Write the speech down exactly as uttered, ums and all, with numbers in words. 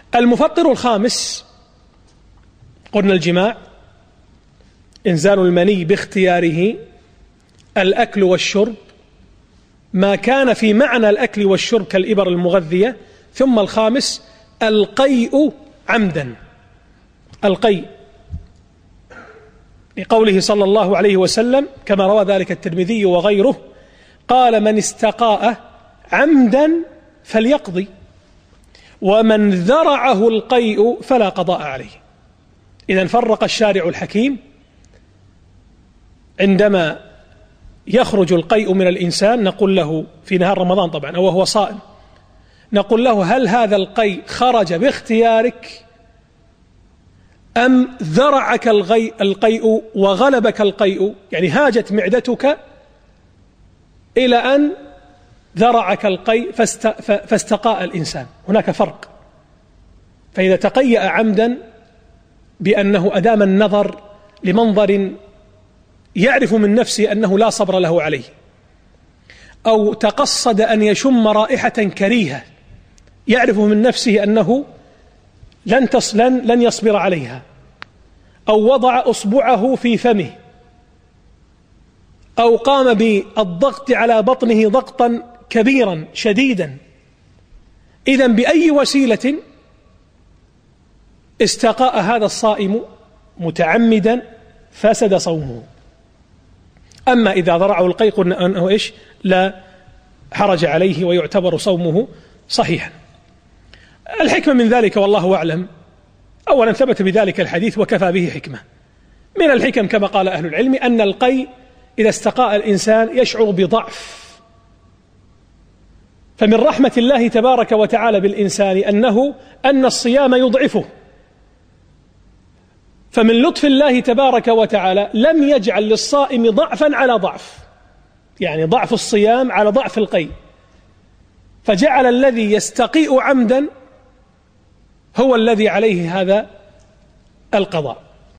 المفطر الخامس قلنا الجماع، إنزال المني باختياره، الأكل والشرب، ما كان في معنى الأكل والشرب كالإبر المغذية، ثم الخامس القيء عمدا. القيء لقوله صلى الله عليه وسلم كما روى ذلك الترمذي وغيره قال: من استقاء عمدا فليقضي، ومن ذرعه القيء فلا قضاء عليه. إذن فرق الشارع الحكيم عندما يخرج القيء من الإنسان، نقول له في نهار رمضان طبعا أو وهو صائم، نقول له: هل هذا القيء خرج باختيارك أم ذرعك القيء وغلبك القيء، يعني هاجت معدتك إلى أن ذرعك القيء فاستقاء الإنسان. هناك فرق. فإذا تقيأ عمدا بأنه أدام النظر لمنظر يعرف من نفسه أنه لا صبر له عليه، أو تقصد أن يشم رائحة كريهة يعرف من نفسه أنه لن تصلن لن يصبر عليها، أو وضع أصبعه في فمه، أو قام بالضغط على بطنه ضغطا كبيرا شديدا، إذن بأي وسيلة استقاء هذا الصائم متعمدا فسد صومه. أما إذا ذرعه القيء قلنا أنه إيش؟ لا حرج عليه ويعتبر صومه صحيحا. الحكمة من ذلك والله أعلم، أولا ثبت بذلك الحديث وكفى به حكمة. من الحكم كما قال أهل العلم أن القيء إذا استقاء الإنسان يشعر بضعف، فمن رحمة الله تبارك وتعالى بالإنسان أنه أن الصيام يضعفه، فمن لطف الله تبارك وتعالى لم يجعل للصائم ضعفا على ضعف، يعني ضعف الصيام على ضعف القيء، فجعل الذي يستقيء عمدا هو الذي عليه هذا القضاء.